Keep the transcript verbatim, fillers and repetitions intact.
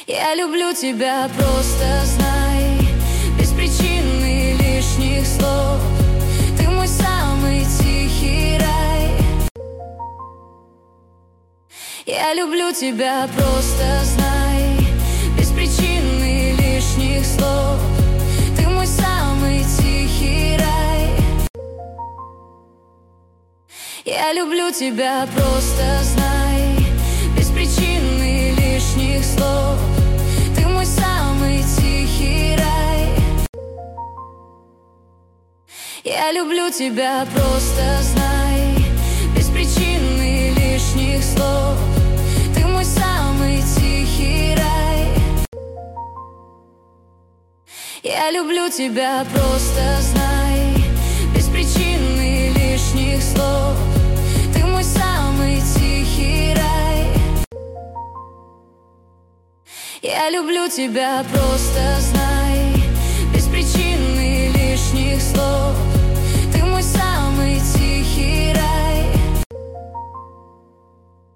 Я люблю тебя, просто знай, без причины и лишних слов. Ты мой самый тихий рай. Я люблю тебя, просто знай, без причины и лишних слов. Ты мой самый тихий рай. Я люблю тебя, просто знай, без причины и лишних слов. Ты мой самый тихий рай. Я люблю тебя, просто знай, без причины и лишних слов. Ты мой самый тихий рай. Я люблю тебя, просто знай, без причины и лишних слов. Ты мой самый тихий рай. Я люблю тебя, просто знай.